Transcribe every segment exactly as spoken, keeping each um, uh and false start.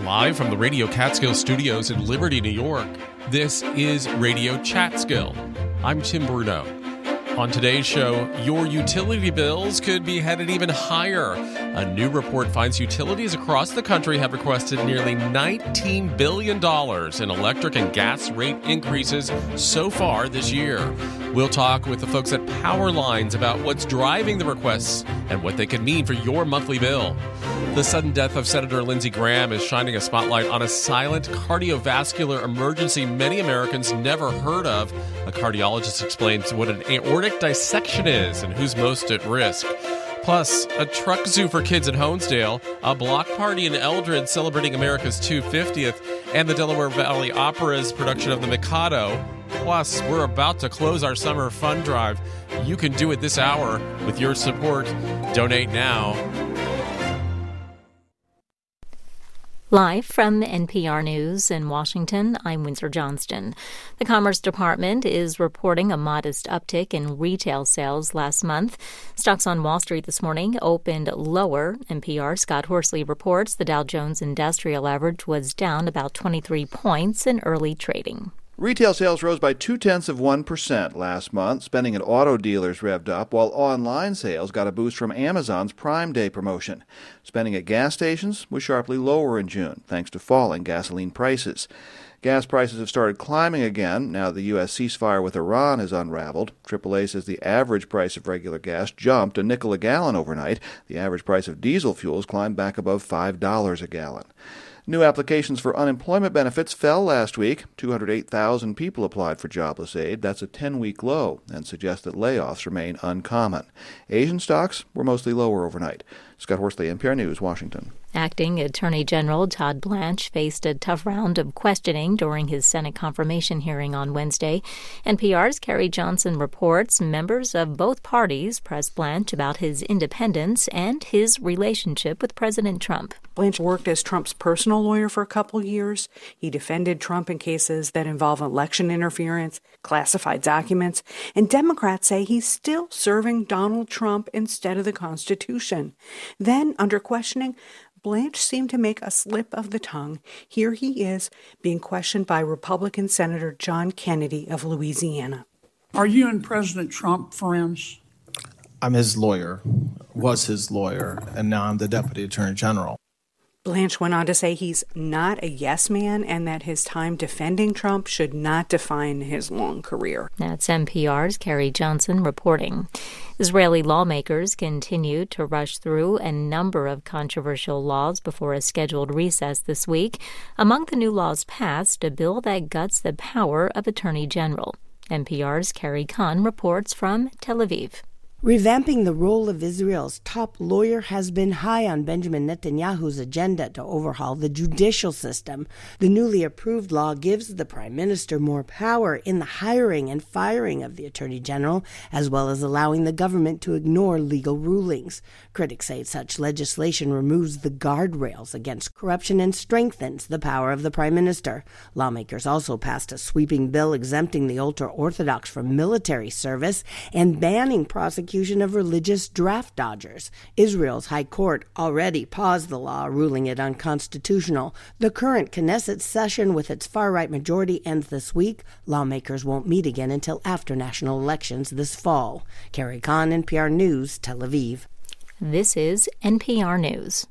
Live from the Radio Catskill studios in Liberty, New York, this is Radio Chatskill. I'm Tim Bruno. On today's show, your utility bills could be headed even higher. A new report finds utilities across the country have requested nearly nineteen billion dollars in electric and gas rate increases so far this year. We'll talk with the folks at Power Lines about what's driving the requests and what they could mean for your monthly bill. The sudden death of Senator Lindsey Graham is shining a spotlight on a silent cardiovascular emergency many Americans never heard of. A cardiologist explains what an aortic dissection is and who's most at risk. Plus, a truck zoo for kids in Honesdale, a block party in Eldred celebrating America's two hundred fiftieth, and the Delaware Valley Opera's production of The Mikado. Plus, we're about to close our summer fund drive. You can do it this hour with your support. Donate now. Live from N P R News in Washington, I'm Windsor Johnston. The Commerce Department is reporting a modest uptick in retail sales last month. Stocks on Wall Street this morning opened lower. N P R Scott Horsley reports the Dow Jones Industrial Average was down about twenty-three points in early trading. Retail sales rose by two-tenths of one percent last month. Spending at auto dealers revved up, while online sales got a boost from Amazon's Prime Day promotion. Spending at gas stations was sharply lower in June, thanks to falling gasoline prices. Gas prices have started climbing again now the U S ceasefire with Iran has unraveled. triple A says the average price of regular gas jumped a nickel a gallon overnight. The average price of diesel fuels climbed back above five dollars a gallon. New applications for unemployment benefits fell last week. two hundred eight thousand people applied for jobless aid. That's a ten-week low and suggests that layoffs remain uncommon. Asian stocks were mostly lower overnight. Scott Horsley, N P R News, Washington. Acting Attorney General Todd Blanche faced a tough round of questioning during his Senate confirmation hearing on Wednesday. N P R's Carrie Johnson reports members of both parties pressed Blanche about his independence and his relationship with President Trump. Blanche worked as Trump's personal lawyer for a couple years. He defended Trump in cases that involve election interference, classified documents, and Democrats say he's still serving Donald Trump instead of the Constitution. Then, under questioning, Blanche seemed to make a slip of the tongue. Here he is being questioned by Republican Senator John Kennedy of Louisiana. Are you and President Trump friends? I'm his lawyer, was his lawyer, and now I'm the Deputy Attorney General. Blanche went on to say he's not a yes man and that his time defending Trump should not define his long career. That's N P R's Carrie Johnson reporting. Israeli lawmakers continue to rush through a number of controversial laws before a scheduled recess this week. Among the new laws passed, a bill that guts the power of Attorney General. N P R's Carrie Kahn reports from Tel Aviv. Revamping the role of Israel's top lawyer has been high on Benjamin Netanyahu's agenda to overhaul the judicial system. The newly approved law gives the prime minister more power in the hiring and firing of the attorney general, as well as allowing the government to ignore legal rulings. Critics say such legislation removes the guardrails against corruption and strengthens the power of the prime minister. Lawmakers also passed a sweeping bill exempting the ultra-Orthodox from military service and banning prosecution of religious draft dodgers. Israel's High Court already paused the law, ruling it unconstitutional. The current Knesset session with its far-right majority ends this week. Lawmakers won't meet again until after national elections this fall. Carrie Kahn, N P R News, Tel Aviv. This is N P R News.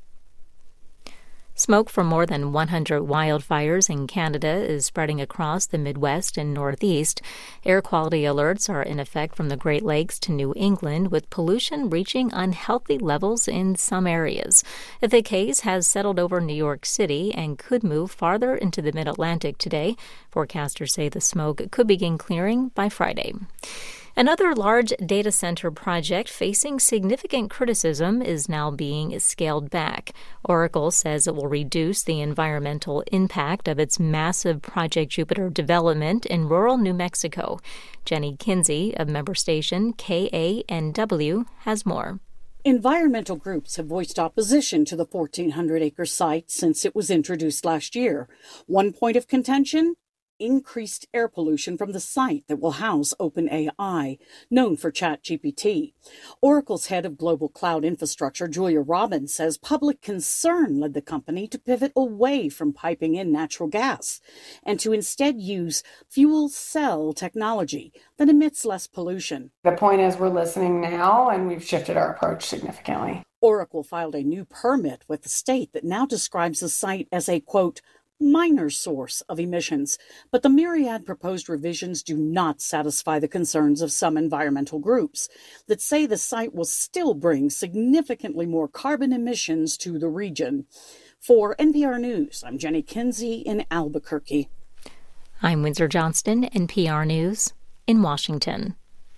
Smoke from more than one hundred wildfires in Canada is spreading across the Midwest and Northeast. Air quality alerts are in effect from the Great Lakes to New England, with pollution reaching unhealthy levels in some areas. A thick haze has settled over New York City and could move farther into the Mid-Atlantic today. Forecasters say the smoke could begin clearing by Friday. Another large data center project facing significant criticism is now being scaled back. Oracle says it will reduce the environmental impact of its massive Project Jupiter development in rural New Mexico. Jenny Kinsey of member station K A N W has more. Environmental groups have voiced opposition to the fourteen hundred acre site since it was introduced last year. One point of contention? increased air pollution from the site that will house OpenAI, known for ChatGPT. Oracle's head of global cloud infrastructure, Julia Robbins, says public concern led the company to pivot away from piping in natural gas and to instead use fuel cell technology that emits less pollution. The point is we're listening now, and we've shifted our approach significantly. Oracle filed a new permit with the state that now describes the site as a, quote, minor source of emissions, but the myriad proposed revisions do not satisfy the concerns of some environmental groups that say the site will still bring significantly more carbon emissions to the region. For N P R News, I'm Jenny Kinsey in Albuquerque. I'm Windsor Johnston, N P R News in Washington.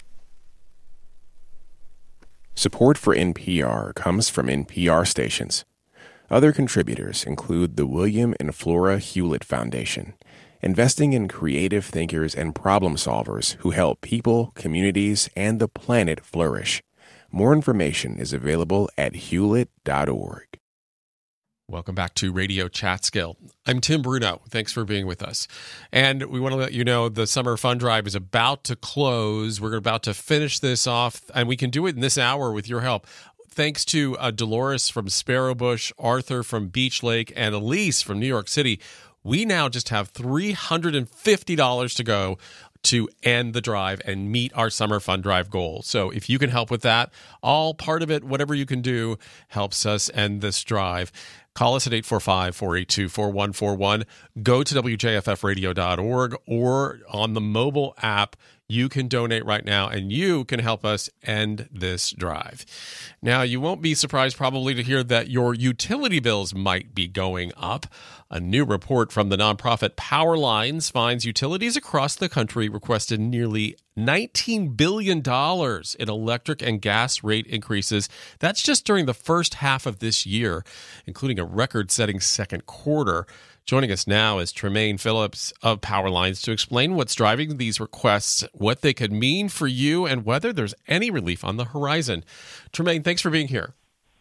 Support for N P R comes from N P R stations. Other contributors include the William and Flora Hewlett Foundation, investing in creative thinkers and problem solvers who help people, communities, and the planet flourish. More information is available at hewlett dot org. Welcome back to Radio Chatskill. I'm Tim Bruno. Thanks for being with us. And we want to let you know the Summer Fund Drive is about to close. We're about to finish this off, and we can do it in this hour with your help. Thanks to uh, Dolores from Sparrowbush, Arthur from Beach Lake, and Elise from New York City, we now just have three hundred fifty dollars to go to end the drive and meet our Summer Fund Drive goal. So if you can help with that, all part of it, whatever you can do, helps us end this drive. Call us at eight four five, four eight two, four one four one. Go to W J F F radio dot org or on the mobile app. You can donate right now, and you can help us end this drive. Now, you won't be surprised probably to hear that your utility bills might be going up. A new report from the nonprofit Power Lines finds utilities across the country requested nearly nineteen billion dollars in electric and gas rate increases. That's just during the first half of this year, including a record-setting second quarter. Joining us now is Tremaine Phillips of Power Lines to explain what's driving these requests, what they could mean for you, and whether there's any relief on the horizon. Tremaine, thanks for being here.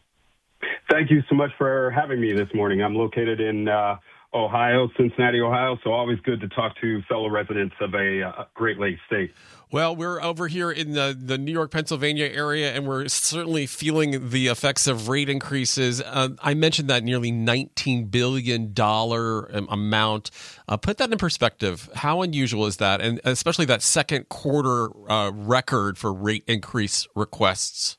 Thank you so much for having me this morning. I'm located in uh, Ohio, Cincinnati, Ohio, so always good to talk to fellow residents of a uh, Great Lakes state. Well, we're over here in the, the New York, Pennsylvania area, and we're certainly feeling the effects of rate increases. Uh, I mentioned that nearly nineteen billion dollars amount. Uh, put that in perspective. How unusual is that? And especially that second quarter uh, record for rate increase requests.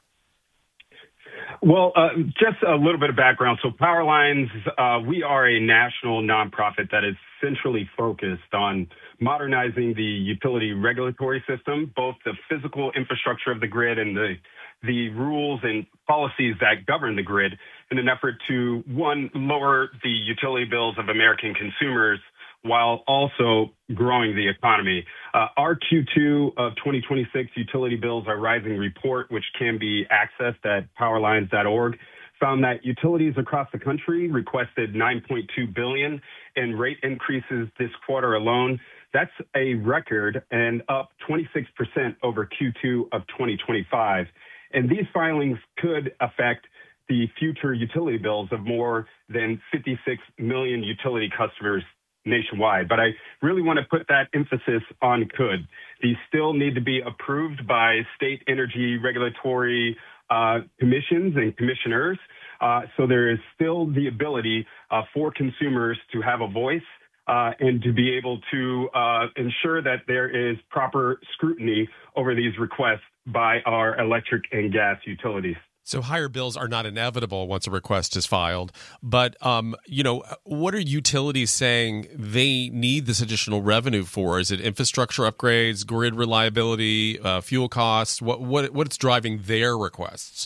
Well, uh, just a little bit of background. So Power Lines, uh, we are a national nonprofit that is centrally focused on modernizing the utility regulatory system, both the physical infrastructure of the grid and the the rules and policies that govern the grid in an effort to, one, lower the utility bills of American consumers while also growing the economy. Uh, our Q two of twenty twenty-six utility bills are rising report, which can be accessed at power lines dot org, found that utilities across the country requested nine point two billion dollars in rate increases this quarter alone. That's a record and up twenty-six percent over Q two of twenty twenty-five. And these filings could affect the future utility bills of more than fifty-six million utility customers nationwide. But I really want to put that emphasis on could. These still need to be approved by state energy regulatory uh, commissions and commissioners. Uh, so there is still the ability uh, for consumers to have a voice uh, and to be able to uh, ensure that there is proper scrutiny over these requests by our electric and gas utilities. So higher bills are not inevitable once a request is filed. But, um, you know, what are utilities saying they need this additional revenue for? Is it infrastructure upgrades, grid reliability, uh, fuel costs? What, what What's driving their requests?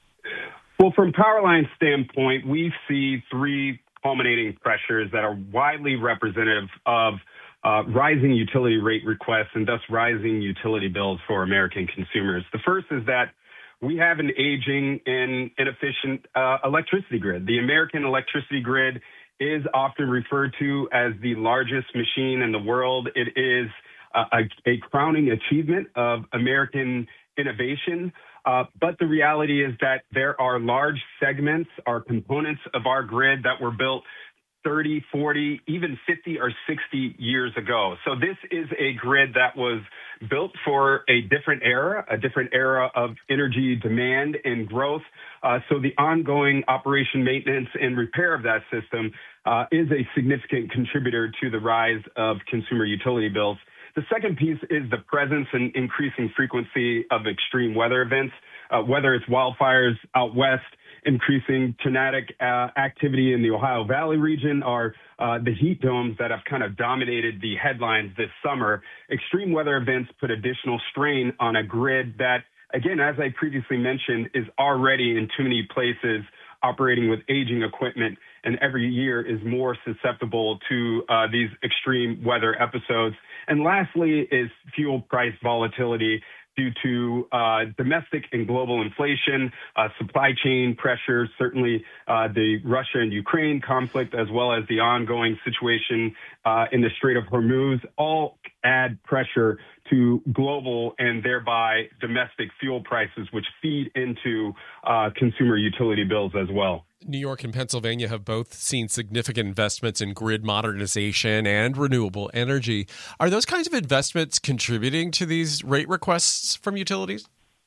Well, from Powerline's standpoint, we see three culminating pressures that are widely representative of uh, rising utility rate requests and thus rising utility bills for American consumers. The first is that we have an aging and inefficient uh, electricity grid. The American electricity grid is often referred to as the largest machine in the world. It is uh, a, a crowning achievement of American innovation. Uh, but the reality is that there are large segments, or components of our grid that were built thirty, forty, even fifty or sixty years ago. So this is a grid that was built for a different era, a different era of energy demand and growth. Uh, so the ongoing operation, maintenance, and repair of that system uh, is a significant contributor to the rise of consumer utility bills. The second piece is the presence and increasing frequency of extreme weather events, uh, whether it's wildfires out west, increasing tornadic uh, activity in the Ohio Valley region, or uh, the heat domes that have kind of dominated the headlines this summer. Extreme weather events put additional strain on a grid that, again, as I previously mentioned, is already in too many places operating with aging equipment, and every year is more susceptible to uh, these extreme weather episodes. And lastly is fuel price volatility due to uh, domestic and global inflation, uh, supply chain pressures, certainly uh, the Russia and Ukraine conflict, as well as the ongoing situation uh, in the Strait of Hormuz, all add pressure to global and thereby domestic fuel prices, which feed into uh, consumer utility bills as well. New York and Pennsylvania have both seen significant investments in grid modernization and renewable energy. Are those kinds of investments contributing to these rate requests from utilities?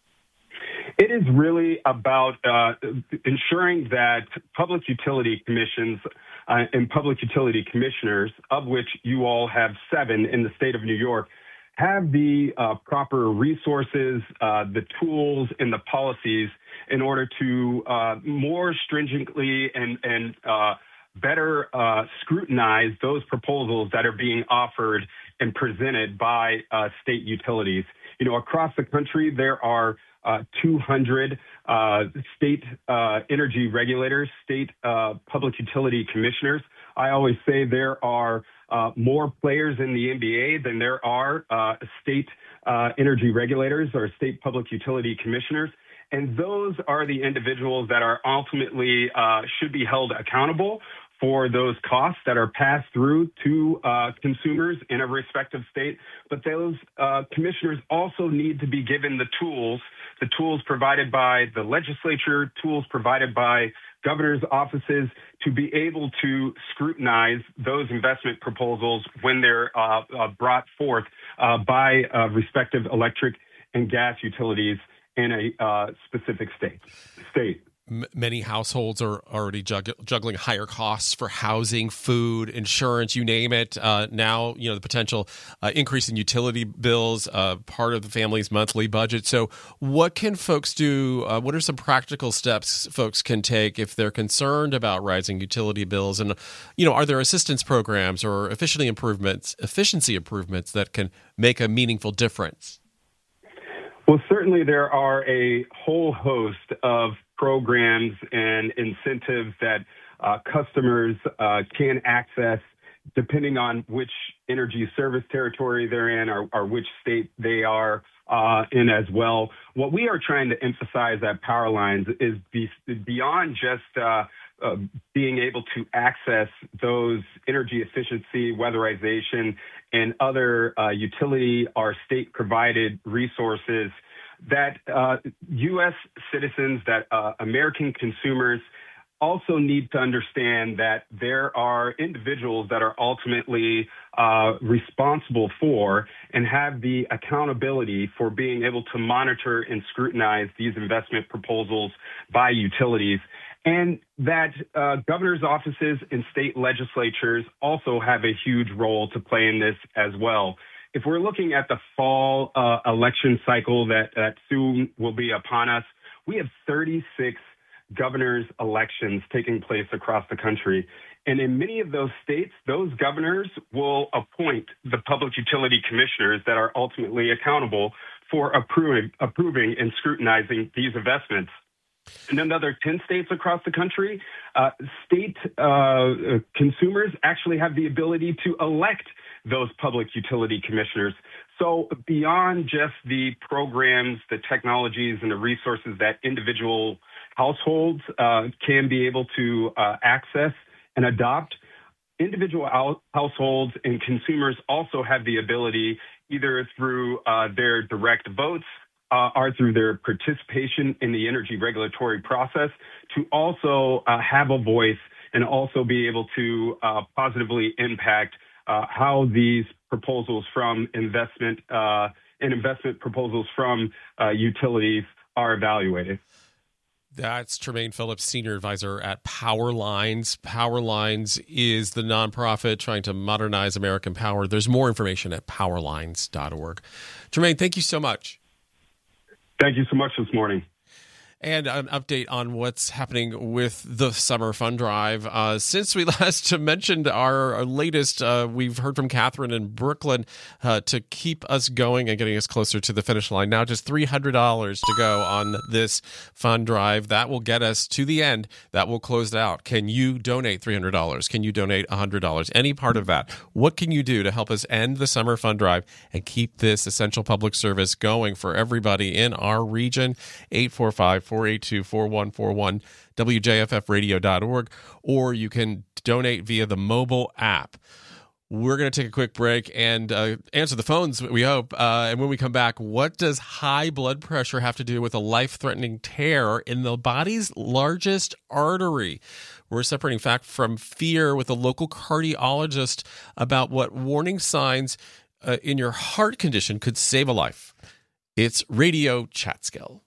It is really about uh, ensuring that public utility commissions uh, and public utility commissioners, of which you all have seven in the state of New York, have the uh, proper resources, uh, the tools, and the policies in order to uh, more stringently and, and uh, better uh, scrutinize those proposals that are being offered and presented by uh, state utilities. You know, across the country, there are uh, two hundred uh, state uh, energy regulators, state uh, public utility commissioners. I always say there are Uh, more players in the N B A than there are uh, state uh, energy regulators or state public utility commissioners. And those are the individuals that are ultimately uh, should be held accountable for those costs that are passed through to uh, consumers in a respective state. But those uh, commissioners also need to be given the tools, the tools provided by the legislature, tools provided by governor's offices to be able to scrutinize those investment proposals when they're uh, uh, brought forth uh, by uh, respective electric and gas utilities in a uh, specific state. state. M- many households are already jugg- juggling higher costs for housing, food, insurance, you name it. Uh, now, you know, the potential uh, increase in utility bills, uh, part of the family's monthly budget. So what can folks do? Uh, what are some practical steps folks can take if they're concerned about rising utility bills? And, you know, are there assistance programs or efficiency improvements, efficiency improvements that can make a meaningful difference? Well, certainly there are a whole host of programs and incentives that uh, customers uh, can access depending on which energy service territory they're in or, or which state they are uh, in as well. What we are trying to emphasize at Powerlines is be, beyond just uh, uh, being able to access those energy efficiency, weatherization, and other uh, utility or state-provided resources that uh, U S citizens, that uh, American consumers also need to understand that there are individuals that are ultimately uh, responsible for and have the accountability for being able to monitor and scrutinize these investment proposals by utilities. And that uh, governor's offices and state legislatures also have a huge role to play in this as well. If we're looking at the fall uh, election cycle that, that soon will be upon us, we have thirty-six governors' elections taking place across the country. And in many of those states, those governors will appoint the public utility commissioners that are ultimately accountable for approving, approving and scrutinizing these investments. In another ten states across the country, uh, state uh, consumers actually have the ability to elect those public utility commissioners. So beyond just the programs, the technologies, and the resources that individual households uh, can be able to uh, access and adopt, individual out- households and consumers also have the ability, either through uh, their direct votes uh, or through their participation in the energy regulatory process, to also uh, have a voice and also be able to uh, positively impact uh, how these proposals from investment uh, and investment proposals from uh, utilities are evaluated. That's Tremaine Phillips, Senior Advisor at Power Lines. Power Lines is the nonprofit trying to modernize American power. There's more information at power lines dot org. Tremaine, thank you so much. Thank you so much this morning. And an update on what's happening with the Summer Fund Drive. Uh, since we last mentioned our, our latest, uh, we've heard from Catherine in Brooklyn uh, to keep us going and getting us closer to the finish line. Now just three hundred dollars to go on this fund drive. That will get us to the end. That will close it out. Can you donate three hundred dollars? Can you donate one hundred dollars? Any part of that? What can you do to help us end the Summer Fund Drive and keep this essential public service going for everybody in our region? eight four five, four eight two, four one four one, W J F F radio dot org, or you can donate via the mobile app. We're going to take a quick break and uh, answer the phones, we hope. Uh, and when we come back, what does high blood pressure have to do with a life-threatening tear in the body's largest artery? We're separating fact from fear with a local cardiologist about what warning signs uh, in your heart condition could save a life. It's Radio Chatskill.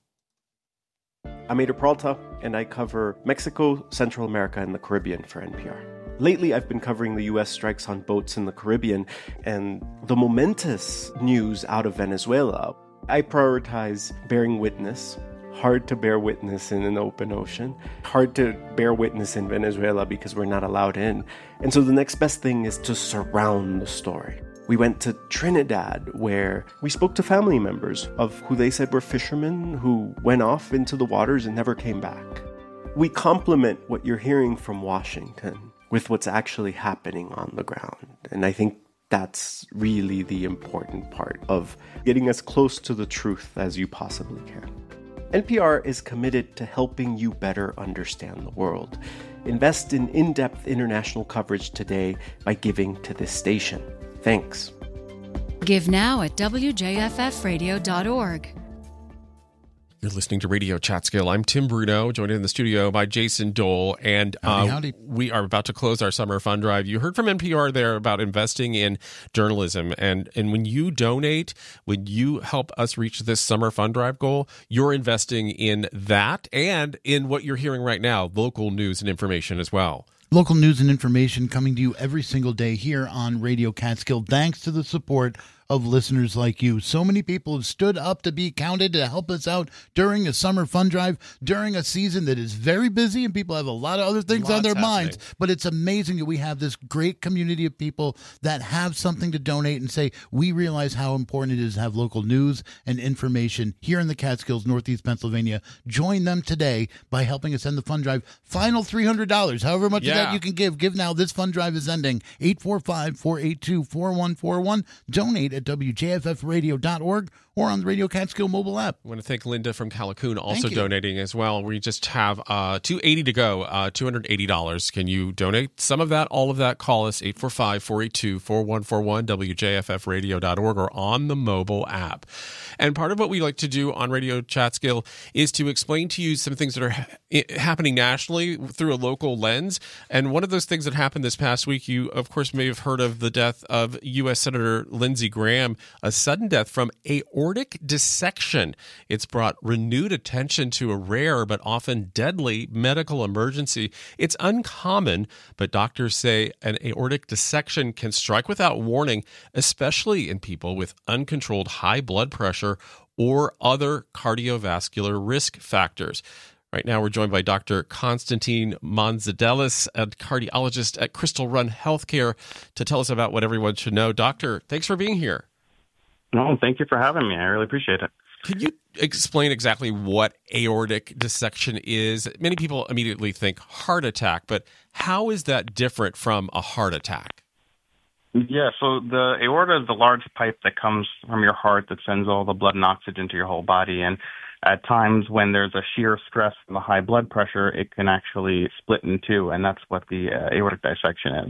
I'm Ada Peralta, and I cover Mexico, Central America, and the Caribbean for N P R. Lately, I've been covering the U S strikes on boats in the Caribbean and the momentous news out of Venezuela. I prioritize bearing witness. Hard to bear witness in an open ocean. Hard to bear witness in Venezuela because we're not allowed in. And so the next best thing is to surround the story. We went to Trinidad, where we spoke to family members of who they said were fishermen who went off into the waters and never came back. We complement what you're hearing from Washington with what's actually happening on the ground. And I think that's really the important part of getting as close to the truth as you possibly can. N P R is committed to helping you better understand the world. Invest in in-depth international coverage today by giving to this station. Thanks. Give now at W J F F radio dot org. You're listening to Radio Chatskill. I'm Tim Bruno, joined in the studio by Jason Dole, and uh, howdy, howdy. we are about to close our Summer Fund Drive. You heard from N P R there about investing in journalism, and, and when you donate, when you help us reach this Summer Fund Drive goal, you're investing in that and in what you're hearing right now, local news and information as well. Local news and information coming to you every single day here on Radio Catskill, thanks to the support of listeners like you. So many people have stood up to be counted to help us out during a summer fund drive, during a season that is very busy and people have a lot of other things Lots on their happening. minds. But it's amazing that we have this great community of people that have something to donate and say, we realize how important it is to have local news and information here in the Catskills, Northeast Pennsylvania. Join them today by helping us end the fund drive. Final three hundred dollars, however much Yeah. of that you can give. Give now. This fund drive is ending. eight four five, four eight two, four one four one. Donate at W J F F radio dot org or on the Radio Catskill mobile app. I want to thank Linda from Callicoon also Thank you. donating as well. We just have uh, two hundred eighty dollars to go, uh, two hundred eighty dollars. Can you donate some of that, all of that? Call us, eight four five, four eight two, four one four one, W J F F radio dot org, or on the mobile app. And part of what we like to do on Radio Chatskill is to explain to you some things that are ha- happening nationally through a local lens. And one of those things that happened this past week, you, of course, may have heard of the death of U S Senator Lindsey Graham, a sudden death from aortic dissection. It's brought renewed attention to a rare but often deadly medical emergency. It's uncommon, but doctors say an aortic dissection can strike without warning, especially in people with uncontrolled high blood pressure or other cardiovascular risk factors. Right now, we're joined by Doctor Konstantin Manzadelis, a cardiologist at Crystal Run Healthcare, to tell us about what everyone should know. Doctor, thanks for being here. No, thank you for having me. I really appreciate it. Can you explain exactly what aortic dissection is? Many people immediately think heart attack, but how is that different from a heart attack? Yeah, so the aorta is the large pipe that comes from your heart that sends all the blood and oxygen to your whole body. And at times when there's a shear stress from the high blood pressure, it can actually split in two, and that's what the uh, aortic dissection is.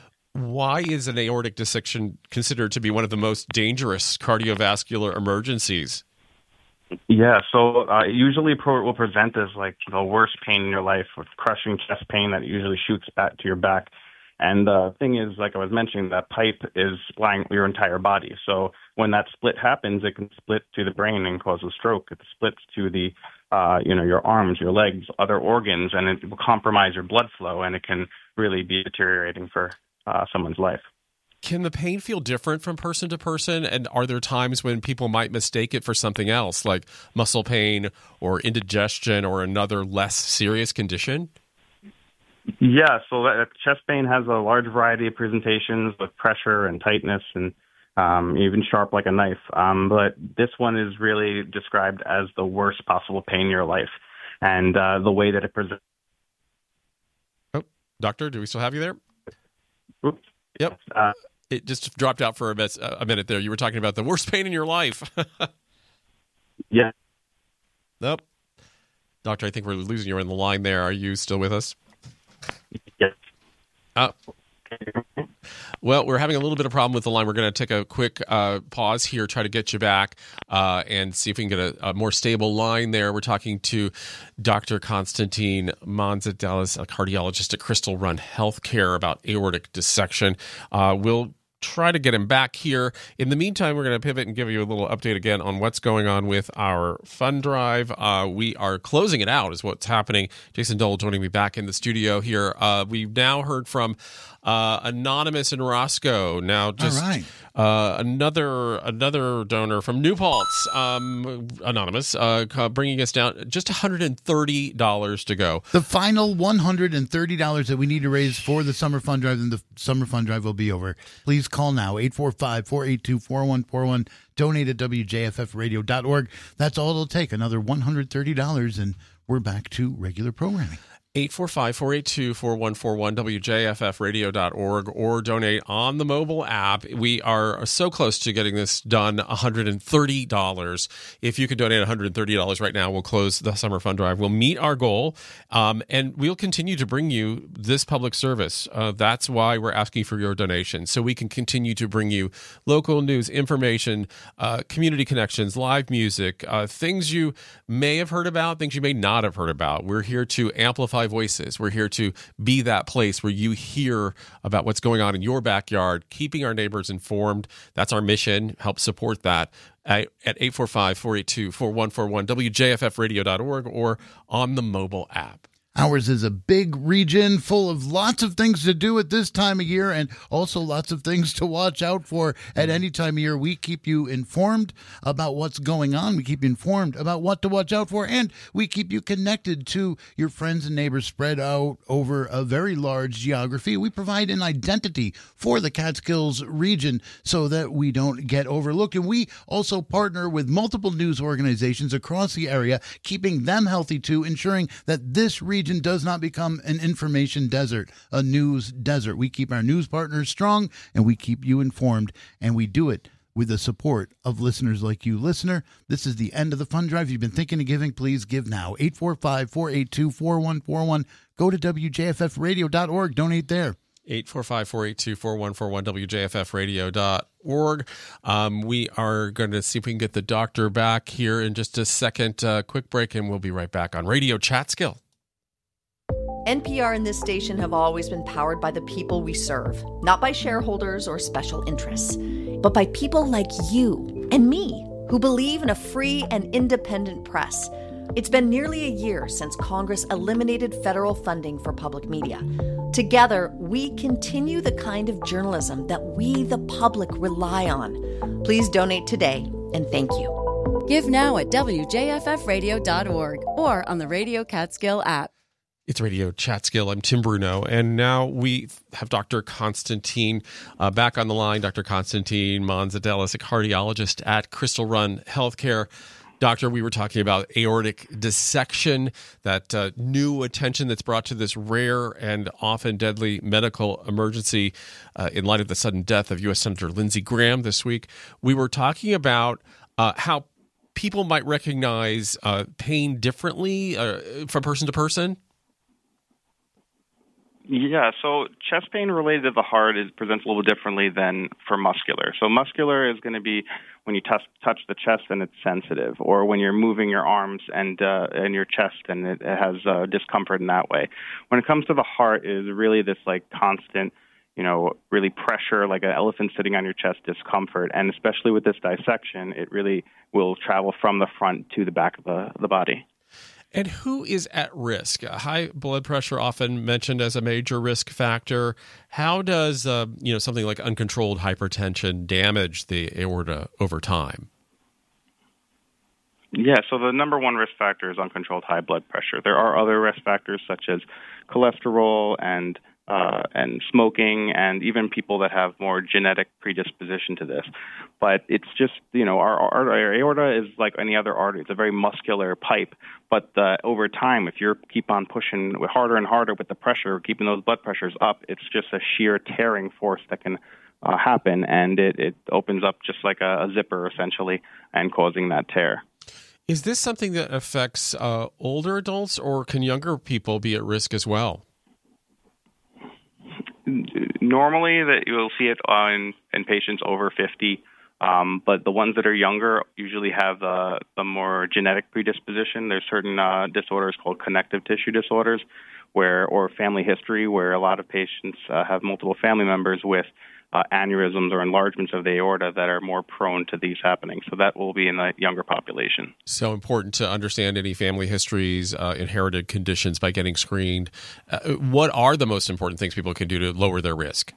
Why is an aortic dissection considered to be one of the most dangerous cardiovascular emergencies? Yeah, so uh, it usually pro- will present as like the worst pain in your life, with crushing chest pain that usually shoots back to your back. And the thing is, like I was mentioning, that pipe is supplying your entire body. So when that split happens, it can split to the brain and cause a stroke. It splits to the, uh, you know, your arms, your legs, other organs, and it will compromise your blood flow, and it can really be deteriorating for uh, someone's life. Can the pain feel different from person to person? And are there times when people might mistake it for something else, like muscle pain or indigestion or another less serious condition? Yeah, so that, chest pain has a large variety of presentations with pressure and tightness and um, even sharp like a knife. Um, but this one is really described as the worst possible pain in your life, and uh, the way that it presents. Oh, doctor, do we still have you there? Oops. Yep. Uh, it just dropped out for a, bit, a minute there. You were talking about the worst pain in your life. Yeah. Nope. Doctor, I think we're losing you on the line there. Are you still with us? Yes. Uh, well, we're having a little bit of problem with the line. We're going to take a quick uh, pause here, try to get you back, uh, and see if we can get a, a more stable line there. We're talking to Doctor Konstantin Mantzoudelis, a cardiologist at Crystal Run Healthcare, about aortic dissection. Uh, we'll try to get him back here. In the meantime, we're going to pivot and give you a little update again on what's going on with our fund drive. Uh, we are closing it out is what's happening. Jason Dole joining me back in the studio here. Uh, we've now heard from uh, Anonymous in Roscoe. Now just All right. uh, another another donor from New Paltz, um, Anonymous, uh, bringing us down just one hundred thirty dollars to go. The final one hundred thirty dollars that we need to raise for the Summer Fund Drive, and the Summer Fund Drive will be over. Please call now, eight four five, four eight two, four one four one. Donate at W J F F radio dot org. That's all it'll take, another one hundred thirty dollars, and we're back to regular programming. eight four five, four eight two, four one four one, W J F F radio dot org, or donate on the mobile app. We are so close to getting this done, one hundred thirty dollars. If you could donate one hundred thirty dollars right now, we'll close the Summer Fund Drive. We'll meet our goal, um, and we'll continue to bring you this public service. Uh, that's why we're asking for your donation, so we can continue to bring you local news, information, uh, community connections, live music, uh, things you may have heard about, things you may not have heard about. We're here to amplify voices. We're here to be that place where you hear about what's going on in your backyard, keeping our neighbors informed. That's our mission. Help support that at eight four five, four eight two, four one four one, W J F F radio dot org, or on the mobile app. Ours is a big region full of lots of things to do at this time of year, and also lots of things to watch out for at any time of year. We keep you informed about what's going on. We keep you informed about what to watch out for, and we keep you connected to your friends and neighbors spread out over a very large geography. We provide an identity for the Catskills region so that we don't get overlooked. And we also partner with multiple news organizations across the area, keeping them healthy too, ensuring that this region does not become an information desert, a news desert. We keep our news partners strong, and we keep you informed, and we do it with the support of listeners like you. Listener, this is the end of the fund drive. If you've been thinking of giving, please give now. eight four five, four eight two, four one four one. Go to W J F F radio dot org. Donate there. eight four five, four eight two, four one four one, W J F F radio dot org. Um, we are going to see if we can get the doctor back here in just a second. Uh, quick break, and we'll be right back on Radio Catskill. N P R and this station have always been powered by the people we serve, not by shareholders or special interests, but by people like you and me who believe in a free and independent press. It's been nearly a year since Congress eliminated federal funding for public media. Together, we continue the kind of journalism that we, the public, rely on. Please donate today, and thank you. Give now at W J F F radio dot org or on the Radio Catskill app. It's Radio Catskill. I'm Tim Bruno, and now we have Doctor Konstantin uh, back on the line. Doctor Konstantin Mantzoudelis, a cardiologist at Crystal Run Healthcare. Doctor, we were talking about aortic dissection, that uh, new attention that's brought to this rare and often deadly medical emergency uh, in light of the sudden death of U S Senator Lindsey Graham this week. We were talking about uh, how people might recognize uh, pain differently uh, from person to person. Yeah, so chest pain related to the heart is presents a little differently than for muscular. So muscular is going to be when you touch touch the chest and it's sensitive, or when you're moving your arms and uh, and your chest and it, it has uh, discomfort in that way. When it comes to the heart, is really this like constant, you know, really pressure, like an elephant sitting on your chest discomfort. And especially with this dissection, it really will travel from the front to the back of the, the body. And who is at risk? High blood pressure often mentioned as a major risk factor. How does uh, you know something like uncontrolled hypertension damage the aorta over time? Yeah, so the number one risk factor is uncontrolled high blood pressure. There are other risk factors such as cholesterol and uh, and smoking, and even people that have more genetic predisposition to this. But it's just, you know, our, our, our aorta is like any other artery. It's a very muscular pipe. But uh, over time, if you keep on pushing harder and harder with the pressure, keeping those blood pressures up, it's just a sheer tearing force that can uh, happen, and it, it opens up just like a, a zipper, essentially, and causing that tear. Is this something that affects uh, older adults, or can younger people be at risk as well? Normally, that you'll see it in, in patients over fifty, um, but the ones that are younger usually have the, the more genetic predisposition. There's certain uh, disorders called connective tissue disorders, where or family history, where a lot of patients uh, have multiple family members with uh, aneurysms or enlargements of the aorta that are more prone to these happening. So that will be in the younger population. So important to understand any family histories, uh, inherited conditions by getting screened. Uh, what are the most important things people can do to lower their risk?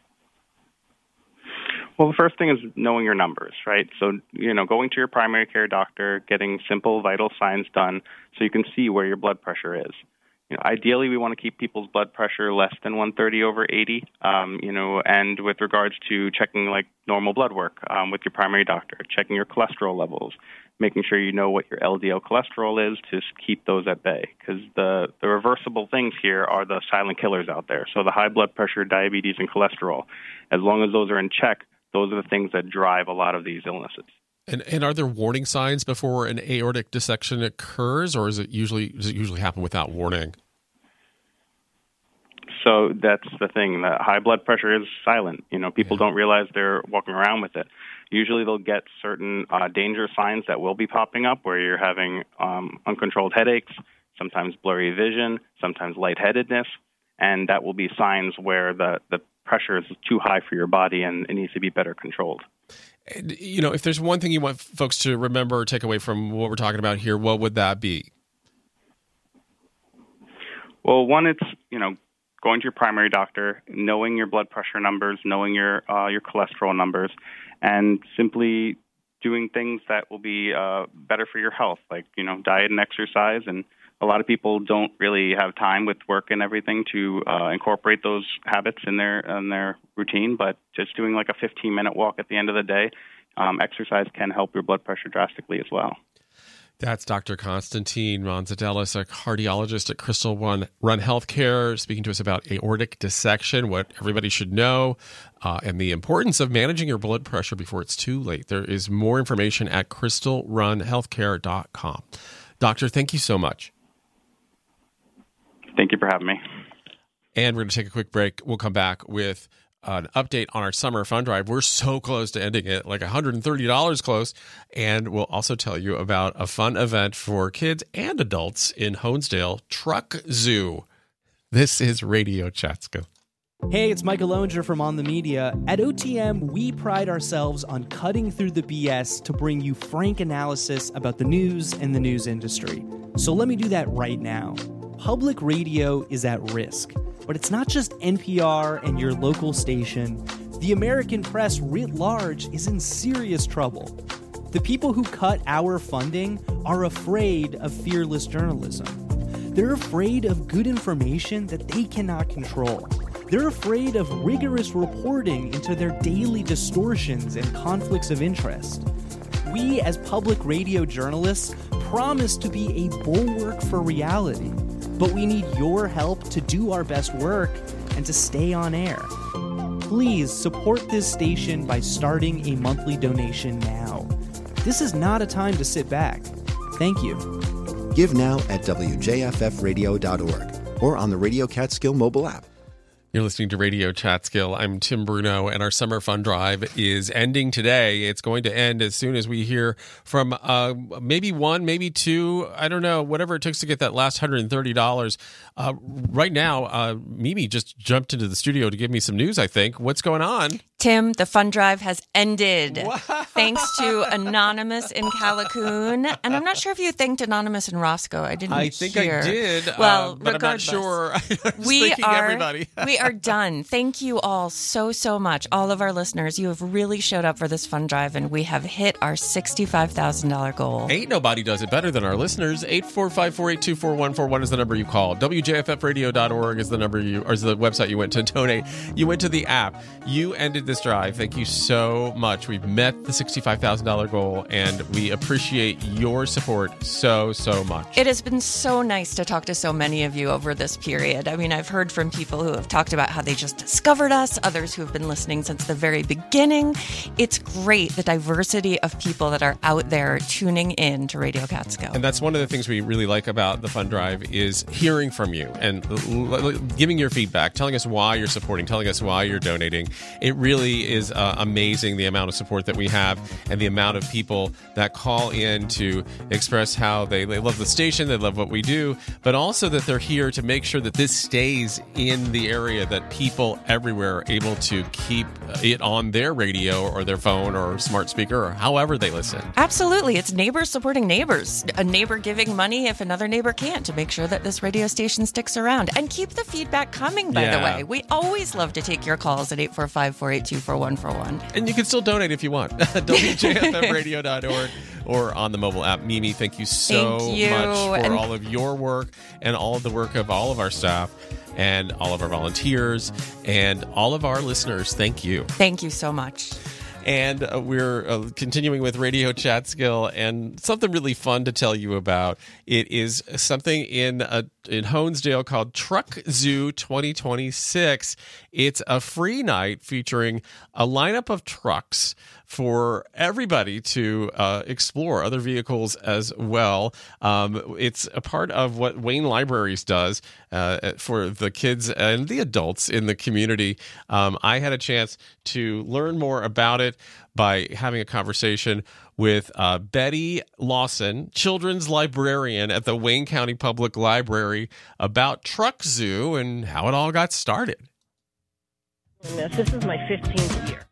Well, the first thing is knowing your numbers, right? So, you know, going to your primary care doctor, getting simple vital signs done so you can see where your blood pressure is. You know, ideally, we want to keep people's blood pressure less than one thirty over eighty, um, you know, and with regards to checking like normal blood work um, with your primary doctor, checking your cholesterol levels, making sure you know what your L D L cholesterol is to keep those at bay, because the, the reversible things here are the silent killers out there. So the high blood pressure, diabetes, and cholesterol, as long as those are in check, those are the things that drive a lot of these illnesses. And and are there warning signs before an aortic dissection occurs, or is it usually does it usually happen without warning? So that's the thing. The high blood pressure is silent. You know, people yeah. don't realize they're walking around with it. Usually they'll get certain uh, danger signs that will be popping up, where you're having um, uncontrolled headaches, sometimes blurry vision, sometimes lightheadedness, and that will be signs where the, the pressure is too high for your body and it needs to be better controlled. And, you know, if there's one thing you want folks to remember or take away from what we're talking about here, what would that be? Well, one, it's, you know, going to your primary doctor, knowing your blood pressure numbers, knowing your uh, your cholesterol numbers, and simply doing things that will be uh, better for your health, like, you know, diet and exercise. And a lot of people don't really have time with work and everything to uh, incorporate those habits in their in their routine, but just doing like a fifteen-minute walk at the end of the day, um, exercise can help your blood pressure drastically as well. That's Doctor Konstantin Mantzoudelis, a cardiologist at Crystal Run, Run Healthcare, speaking to us about aortic dissection, what everybody should know, uh, and the importance of managing your blood pressure before it's too late. There is more information at crystal run healthcare dot com. Doctor, thank you so much. Thank you for having me. And we're going to take a quick break. We'll come back with an update on our summer fund drive. We're so close to ending it, like one hundred thirty dollars close. And we'll also tell you about a fun event for kids and adults in Honesdale, Truck Zoo. This is Radio Chatskill. Hey, it's Michael Loenger from On the Media. At O T M, we pride ourselves on cutting through the B S to bring you frank analysis about the news and the news industry. So let me do that right now. Public radio is at risk. But it's not just N P R and your local station. The American press writ large is in serious trouble. The people who cut our funding are afraid of fearless journalism. They're afraid of good information that they cannot control. They're afraid of rigorous reporting into their daily distortions and conflicts of interest. We, as public radio journalists, promise to be a bulwark for reality. But we need your help to do our best work and to stay on air. Please support this station by starting a monthly donation now. This is not a time to sit back. Thank you. Give now at W J F F radio dot org or on the Radio Catskill mobile app. You're listening to Radio Chatskill. I'm Tim Bruno, and our Summer Fun Drive is ending today. It's going to end as soon as we hear from uh, maybe one, maybe two, I don't know, whatever it takes to get that last one hundred thirty dollars. Uh, right now, uh, Mimi just jumped into the studio to give me some news, I think. What's going on? Tim, the fun drive has ended. Wow. Thanks to Anonymous in Callicoon. And I'm not sure if you thanked Anonymous in Roscoe. I didn't I think hear. I did. Well, uh, but regardless, I'm not sure. I was we thanking are, everybody. we are done. Thank you all so, so much. All of our listeners, you have really showed up for this fun drive, and we have hit our sixty-five thousand dollars goal. Ain't nobody does it better than our listeners. eight four five, four eight two, four one four one is the number you call. W J F F radio dot org is the number you, or is the website you went to donate. You went to the app. You ended this drive. Thank you so much. We've met the sixty-five thousand dollars goal, and we appreciate your support so, so much. It has been so nice to talk to so many of you over this period. I mean, I've heard from people who have talked about how they just discovered us, others who have been listening since the very beginning. It's great, the diversity of people that are out there tuning in to Radio Catskill. And that's one of the things we really like about the Fund Drive is hearing from you and l- l- giving your feedback, telling us why you're supporting, telling us why you're donating. It really is uh, amazing the amount of support that we have and the amount of people that call in to express how they, they love the station, they love what we do, but also that they're here to make sure that this stays in the area, that people everywhere are able to keep it on their radio or their phone or smart speaker or however they listen. Absolutely. It's neighbors supporting neighbors. A neighbor giving money if another neighbor can't, to make sure that this radio station sticks around. And keep the feedback coming, by Yeah. the way. We always love to take your calls at eight four five, four eight two, four one four one. And you can still donate if you want. W J F F radio dot org or on the mobile app. Mimi, thank you so Thank you. much for And- all of your work and all of the work of all of our staff and all of our volunteers and all of our listeners. Thank you. Thank you so much. And uh, we're uh, continuing with Radio Chatskill, and something really fun to tell you about. It is something in uh, in Honesdale called Truck Zoo twenty twenty-six. It's a free night featuring a lineup of trucks for everybody to uh, explore, other vehicles as well. Um, it's a part of what Wayne Libraries does uh, for the kids and the adults in the community. Um, I had a chance to learn more about it by having a conversation with uh, Betty Lawson, children's librarian at the Wayne County Public Library, about Truck Zoo and how it all got started. This, this is my fifteenth year.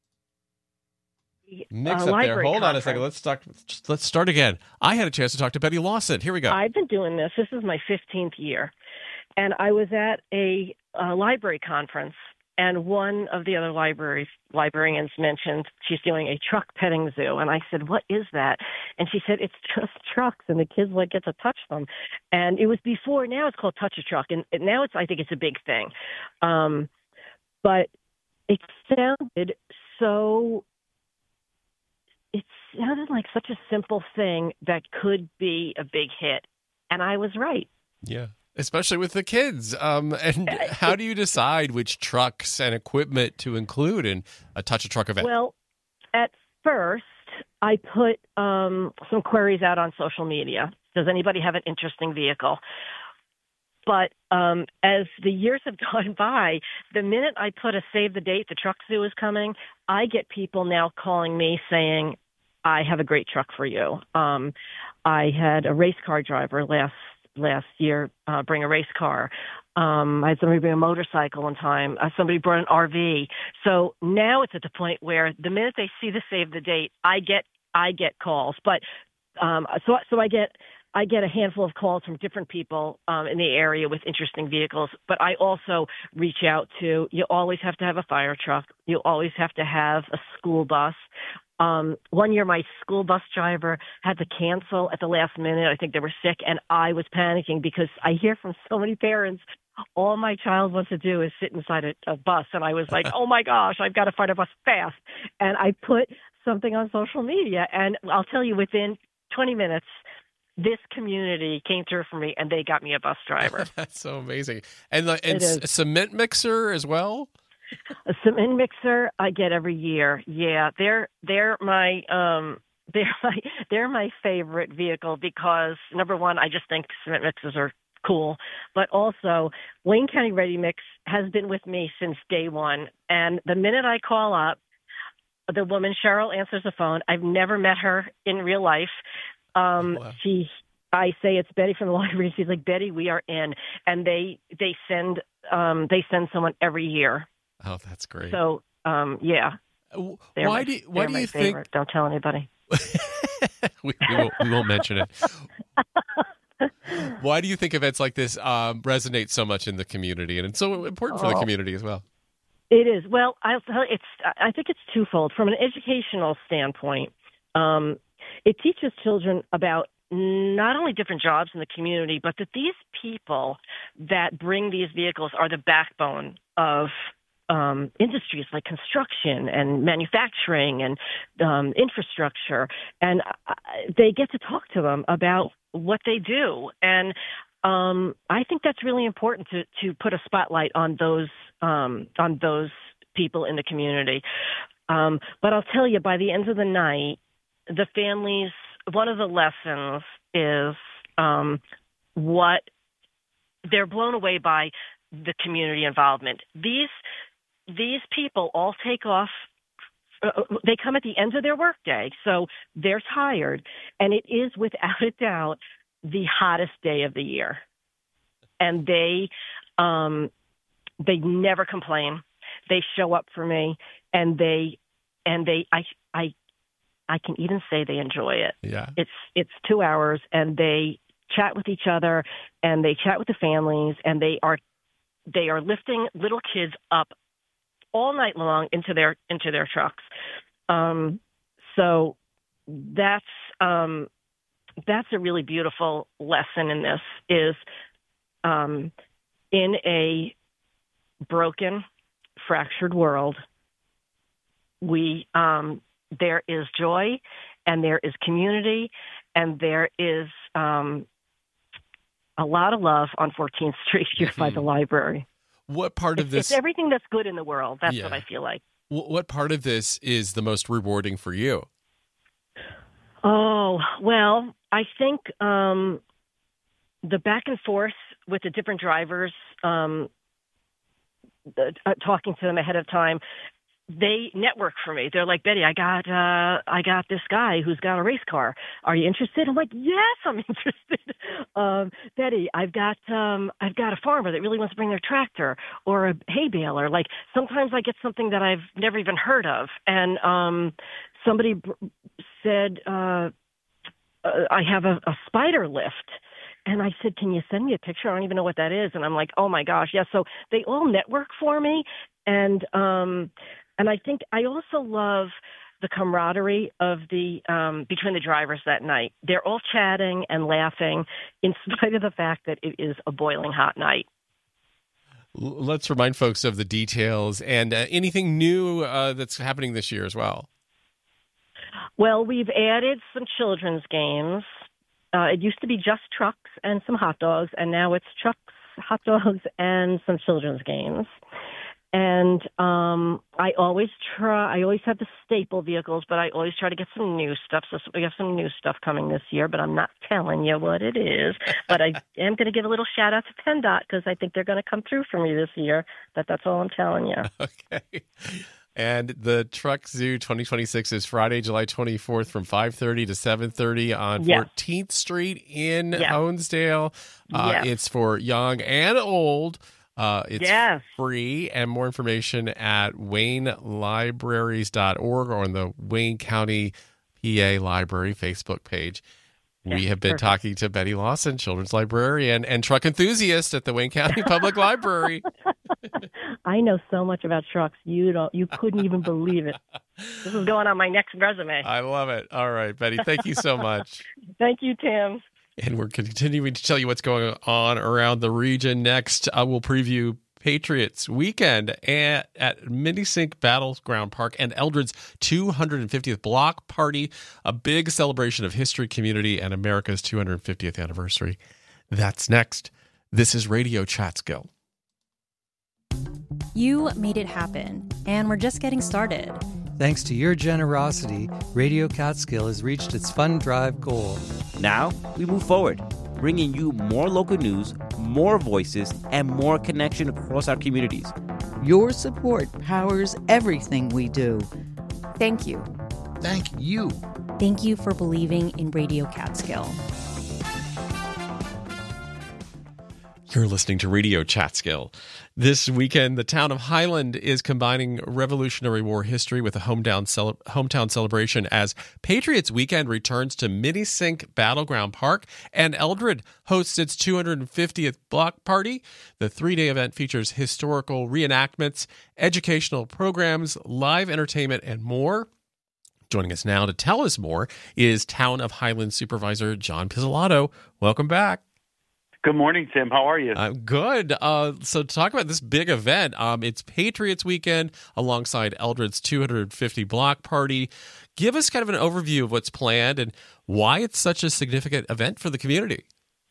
Mix Uh, up there. library Hold on a conference. second. Let's start. Let's start again. I had a chance to talk to Betty Lawson. Here we go. I've been doing this. This is my fifteenth year. And I was at a, uh library conference, and one of the other library librarians mentioned she's doing a truck petting zoo. And I said, what is that? And she said, it's just trucks, and the kids like get to touch them. And it was before. Now it's called Touch a Truck. And and now it's, I think it's a big thing. Um, but it sounded so... It sounded like such a simple thing that could be a big hit. And I was right. Yeah. Especially with the kids. Um, and how do you decide which trucks and equipment to include in a Touch a Truck event? Well, at first, I put um, some queries out on social media. Does anybody have an interesting vehicle? But um, as the years have gone by, the minute I put a save the date, the truck zoo is coming, I get people now calling me saying, I have a great truck for you. Um, I had a race car driver last last year uh, bring a race car. Um, I had somebody bring a motorcycle one time. Uh, somebody brought an R V. So now it's at the point where the minute they see the save the date, I get I get calls. But um, so so I get. I get a handful of calls from different people um, in the area with interesting vehicles, but I also reach out to, you always have to have a fire truck. You always have to have a school bus. Um, one year, my school bus driver had to cancel at the last minute. I think they were sick, and I was panicking because I hear from so many parents, all my child wants to do is sit inside a, a bus. And I was like, oh, my gosh, I've got to find a bus fast. And I put something on social media, and I'll tell you, within twenty minutes, this community came through for me, and they got me a bus driver. That's so amazing. And, the, and It is. a cement mixer as well? A cement mixer I get every year. Yeah, they're they're my um they're my they're my favorite vehicle because number one, I just think cement mixers are cool. But also, Wayne County Ready Mix has been with me since day one. And the minute I call up, the woman, Cheryl, answers the phone. I've never met her in real life. Um, wow. She, I say, it's Betty from the library. She's like, Betty, we are in. And they they send um, they send someone every year. Oh, that's great. So, um, yeah. They're why my, do you, why do you favorite. think? Don't tell anybody. we, we, won't, we won't mention it. Why do you think events like this um, resonate so much in the community, and it's so important for oh. the community as well? It is. Well, I'll tell you, it's. I think it's twofold. From an educational standpoint, um, it teaches children about not only different jobs in the community, but that these people that bring these vehicles are the backbone of um, industries like construction and manufacturing and um, infrastructure. And uh, they get to talk to them about what they do. And um, I think that's really important to, to put a spotlight on those um, on those people in the community. Um, but I'll tell you, by the end of the night, the families, one of the lessons is um, what they're blown away by the community involvement. These these people all take off. Uh, they come at the end of their workday, so they're tired, and it is without a doubt the hottest day of the year. And they um, they never complain. They show up for me, and they and they I I. I can even say they enjoy it. Yeah. It's it's two hours, and they chat with each other, and they chat with the families, and they are they are lifting little kids up all night long into their into their trucks. Um, so that's um, that's a really beautiful lesson in this. Is um, in a broken, fractured world, we. Um, There is joy, and there is community, and there is um, a lot of love on fourteenth Street here mm-hmm. by the library. What part of it's, this? It's everything that's good in the world. That's yeah. what I feel like. What part of this is the most rewarding for you? Oh, well, I think um, the back and forth with the different drivers, um, the, uh, talking to them ahead of time. They network for me. They're like, Betty, I got uh, I got this guy who's got a race car. Are you interested? I'm like, yes, I'm interested. Um, Betty, I've got um, I've got a farmer that really wants to bring their tractor or a hay baler. Like sometimes I get something that I've never even heard of. And um, somebody b- said, uh, uh, I have a, a spider lift. And I said, can you send me a picture? I don't even know what that is. And I'm like, oh my gosh, yes. Yeah. So they all network for me. And um, And I think I also love the camaraderie of the um, between the drivers that night. They're all chatting and laughing in spite of the fact that it is a boiling hot night. Let's remind folks of the details and uh, anything new uh, that's happening this year as well. Well, we've added some children's games. Uh, it used to be just trucks and some hot dogs, and now it's trucks, hot dogs, and some children's games. And um, I always try, I always have the staple vehicles, but I always try to get some new stuff. So we have some new stuff coming this year, but I'm not telling you what it is. But I am going to give a little shout out to PennDOT because I think they're going to come through for me this year. But that's all I'm telling you. Okay. And the Truck Zoo twenty twenty-six is Friday, July twenty-fourth from five thirty to seven thirty on yes. fourteenth Street in yes. Honesdale. Uh, yes. It's for young and old. Uh, it's yes. free, and more information at wayne libraries dot org or on the Wayne County P A Library Facebook page. Yes, we have been perfect. talking to Betty Lawson, children's librarian and truck enthusiast at the Wayne County Public Library. I know so much about trucks. You don't. You couldn't even believe it. This is going on my next resume. I love it. All right, Betty, thank you so much. Thank you, Tim. And we're continuing to tell you what's going on around the region. Next, uh, we'll preview Patriots Weekend at, at Minisink Battleground Park and Eldred's two hundred fiftieth Block Party, a big celebration of history, community, and America's two hundred fiftieth anniversary. That's next. This is Radio Chatskill. You made it happen, and we're just getting started. Thanks to your generosity, Radio Catskill has reached its fund drive goal. Now, we move forward, bringing you more local news, more voices and more connection across our communities. Your support powers everything we do. Thank you. Thank you. Thank you for believing in Radio Catskill. You're listening to Radio Catskill. This weekend, the town of Highland is combining Revolutionary War history with a hometown, cele- hometown celebration as Patriots Weekend returns to Minisink Battleground Park, and Eldred hosts its two hundred fiftieth block party. The three-day event features historical reenactments, educational programs, live entertainment, and more. Joining us now to tell us more is Town of Highland Supervisor John Pizzolatto. Welcome back. Good morning, Tim. How are you? I'm good. Uh, so to talk about this big event, um, it's Patriots Weekend alongside Eldred's two hundred fifty block party. Give us kind of an overview of what's planned and why it's such a significant event for the community.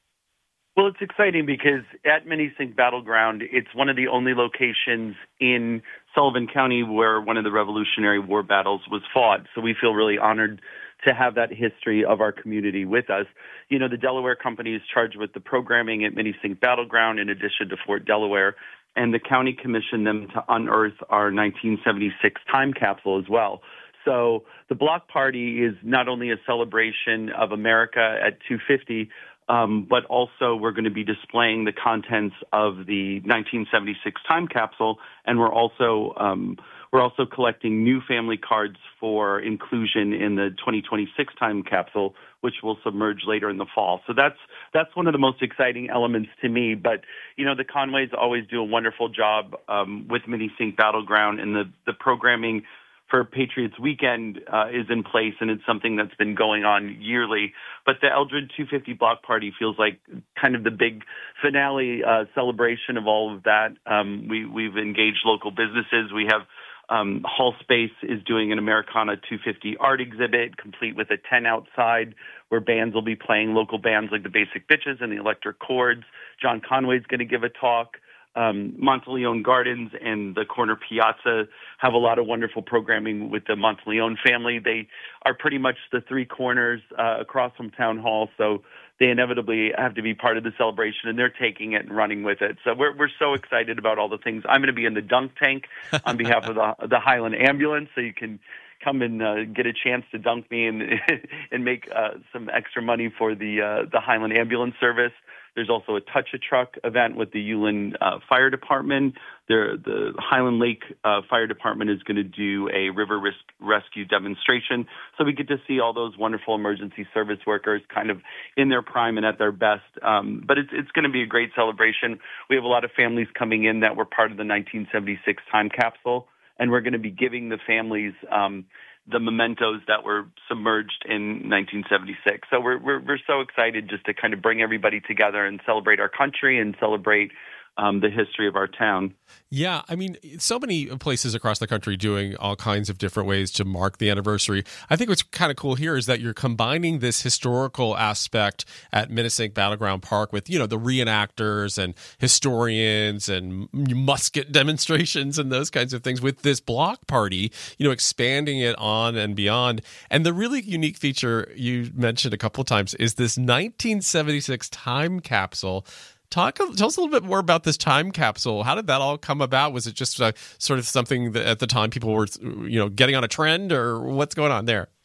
Well, it's exciting because at Minisink Battleground, it's one of the only locations in Sullivan County where one of the Revolutionary War battles was fought. So we feel really honored to have that history of our community with us. You know, the Delaware Company is charged with the programming at Minisink Battleground in addition to Fort Delaware, and the county commissioned them to unearth our nineteen seventy-six time capsule as well. So the block party is not only a celebration of America at two fifty, um, but also we're going to be displaying the contents of the nineteen seventy-six time capsule, and we're also um, We're also collecting new family cards for inclusion in the twenty twenty-six time capsule, which will submerge later in the fall. So that's that's one of the most exciting elements to me. But, you know, the Conways always do a wonderful job um, with Minisink Battleground, and the, the programming for Patriots Weekend uh, is in place, and it's something that's been going on yearly. But the Eldred two fifty block party feels like kind of the big finale uh, celebration of all of that. Um, we, we've engaged local businesses. We have Um, Hall Space is doing an Americana two fifty art exhibit, complete with a tent outside where bands will be playing, local bands like the Basic Bitches and the Electric Chords. John Conway's going to give a talk. Um, Monteleone Gardens and the Corner Piazza have a lot of wonderful programming with the Monteleone family. They are pretty much the three corners uh, across from Town Hall, so they inevitably have to be part of the celebration, and they're taking it and running with it. So we're we're so excited about all the things. I'm going to be in the dunk tank on behalf of the the Highland Ambulance, so you can come and uh, get a chance to dunk me and and make uh, some extra money for the uh, the Highland Ambulance Service. There's also a Touch a Truck event with the Ulen uh, Fire Department. There, the Highland Lake uh, Fire Department is going to do a river risk rescue demonstration. So we get to see all those wonderful emergency service workers kind of in their prime and at their best. Um, but it's, it's going to be a great celebration. We have a lot of families coming in that were part of the nineteen seventy-six time capsule, and we're going to be giving the families um, the mementos that were submerged in nineteen seventy-six. So we're, we're we're so excited just to kind of bring everybody together and celebrate our country and celebrate um, the history of our town. Yeah, I mean, so many places across the country doing all kinds of different ways to mark the anniversary. I think what's kind of cool here is that you're combining this historical aspect at Minisink Battleground Park with, you know, the reenactors and historians and musket demonstrations and those kinds of things with this block party, you know, expanding it on and beyond. And the really unique feature you mentioned a couple of times is this nineteen seventy-six time capsule. Talk, tell us a little bit more about this time capsule. How did that all come about? Was it just uh, sort of something that at the time people were, you know, getting on a trend, or what's going on there?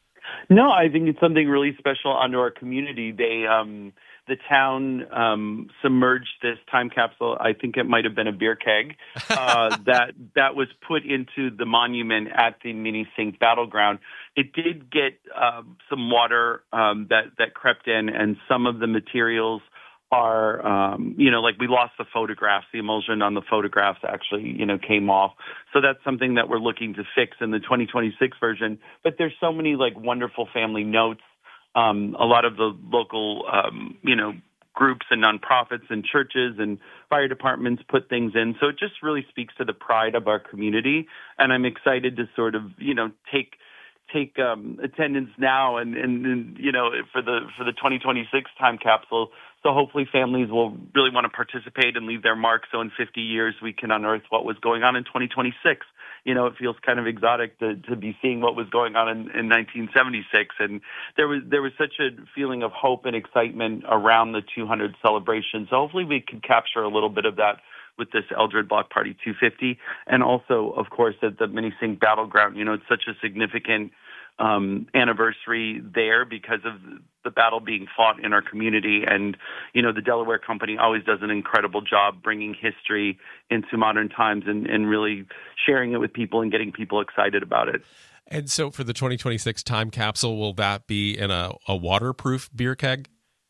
No, I think it's something really special onto our community. They, um, the town um, submerged this time capsule. I think it might have been a beer keg uh, that that was put into the monument at the Minisink Battleground. It did get uh, some water um, that that crept in, and some of the materials are, um, you know, like we lost the photographs. The emulsion on the photographs actually, you know, came off. So that's something that we're looking to fix in the twenty twenty-six version. But there's so many like wonderful family notes. Um, a lot of the local, um, you know, groups and nonprofits and churches and fire departments put things in. So it just really speaks to the pride of our community. And I'm excited to sort of, you know, take take um, attendance now and, and, and, you know, for the for the twenty twenty-six time capsule. So hopefully families will really want to participate and leave their mark. So in fifty years, we can unearth what was going on in twenty twenty-six you know, it feels kind of exotic to, to be seeing what was going on in, in nineteen seventy-six. And there was there was such a feeling of hope and excitement around the two hundred celebration. So hopefully we can capture a little bit of that with this Eldred Block Party two fifty. And also, of course, at the Minisink Battleground, you know, it's such a significant um, anniversary there because of the battle being fought in our community. And, you know, the Delaware Company always does an incredible job bringing history into modern times and, and really sharing it with people and getting people excited about it. And so for the twenty twenty-six time capsule, will that be in a, a waterproof beer keg?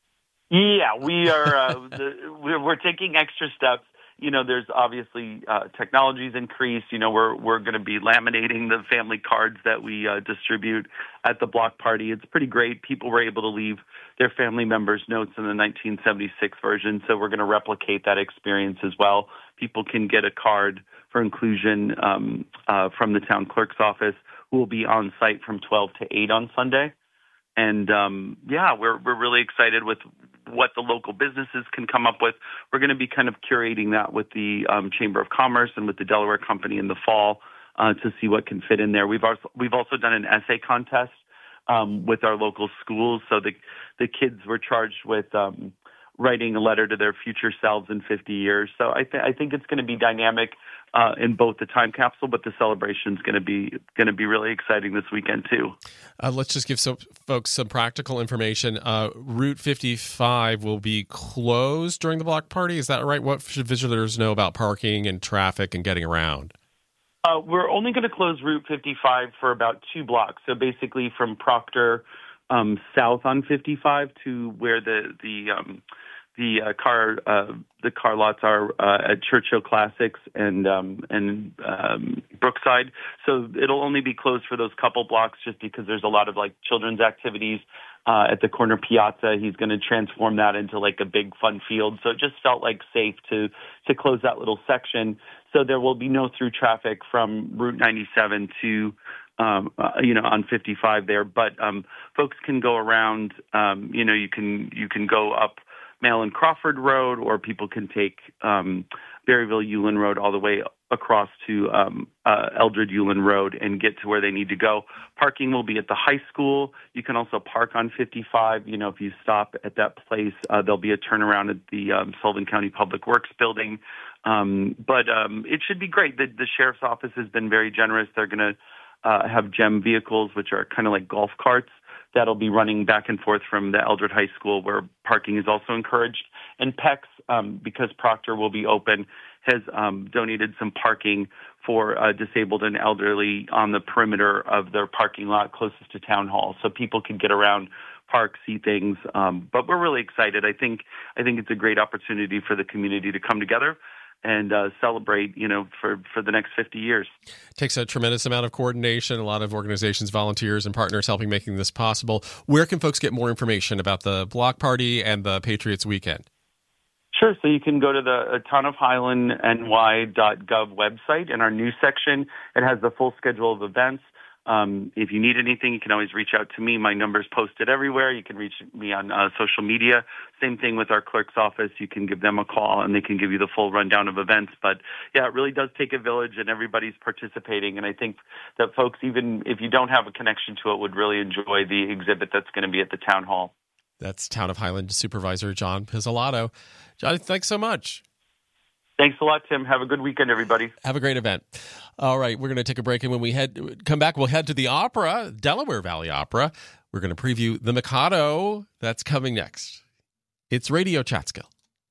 Yeah, we are, uh, the, we're, we're taking extra steps. You know, there's obviously uh, technology's increased. You know, we're we're going to be laminating the family cards that we uh, distribute at the block party. It's pretty great. People were able to leave their family members notes in the nineteen seventy-six version, so we're going to replicate that experience as well. People can get a card for inclusion um, uh, from the town clerk's office, who will be on site from twelve to eight on Sunday. And um, yeah, we're we're really excited with what the local businesses can come up with. We're going to be kind of curating that with the um, Chamber of Commerce and with the Delaware Company in the fall uh, to see what can fit in there. We've also we've also done an essay contest um, with our local schools, so the the kids were charged with um, writing a letter to their future selves in fifty years. So I, th- I think it's going to be dynamic uh, in both the time capsule, but the celebration is going to be going to be really exciting this weekend too. Uh, let's just give some folks some practical information. Uh, Route fifty-five will be closed during the block party. Is that right? What should visitors know about parking and traffic and getting around? Uh, we're only going to close Route fifty-five for about two blocks. So basically from Proctor um, south on fifty-five to where the the um, the uh, car uh, the car lots are uh, at Churchill Classics and um, and um, Brookside. So it'll only be closed for those couple blocks just because there's a lot of like children's activities uh, at the corner piazza. He's going to transform that into like a big fun field. So it just felt like safe to to close that little section. So there will be no through traffic from Route ninety-seven to Um, uh, you know, on fifty-five there, but um, folks can go around. Um, you know, you can you can go up Malin Crawford Road, or people can take um, Berryville Ulen Road all the way across to um, uh, Eldred Ulen Road and get to where they need to go. Parking will be at the high school. You can also park on fifty-five. You know, if you stop at that place, uh, there'll be a turnaround at the um, Sullivan County Public Works building. Um, but um, it should be great. The, the sheriff's office has been very generous. They're going to Uh, have GEM vehicles, which are kind of like golf carts, that'll be running back and forth from the Eldred High School, where parking is also encouraged. And P E X, um, because Proctor will be open, has um, donated some parking for uh, disabled and elderly on the perimeter of their parking lot closest to Town Hall, so people can get around, park, see things. Um, but we're really excited. I think I think it's a great opportunity for the community to come together and uh, celebrate, you know, for, for the next fifty years. Takes a tremendous amount of coordination, a lot of organizations, volunteers, and partners helping making this possible. Where can folks get more information about the block party and the Patriots weekend? Sure. So you can go to the uh, town of highland n y dot gov website. In our news section, it has the full schedule of events. Um, if you need anything, you can always reach out to me. My number's posted everywhere. You can reach me on uh, social media. Same thing with our clerk's office. You can give them a call, and they can give you the full rundown of events. But, yeah, it really does take a village, and everybody's participating. And I think that folks, even if you don't have a connection to it, would really enjoy the exhibit that's going to be at the town hall. That's Town of Highland Supervisor John Pizzolato. John, thanks so much. Thanks a lot, Tim. Have a good weekend, everybody. Have a great event. All right, we're going to take a break, and when we head come back, we'll head to the opera, Delaware Valley Opera. We're going to preview The Mikado. That's coming next. It's Radio Catskill.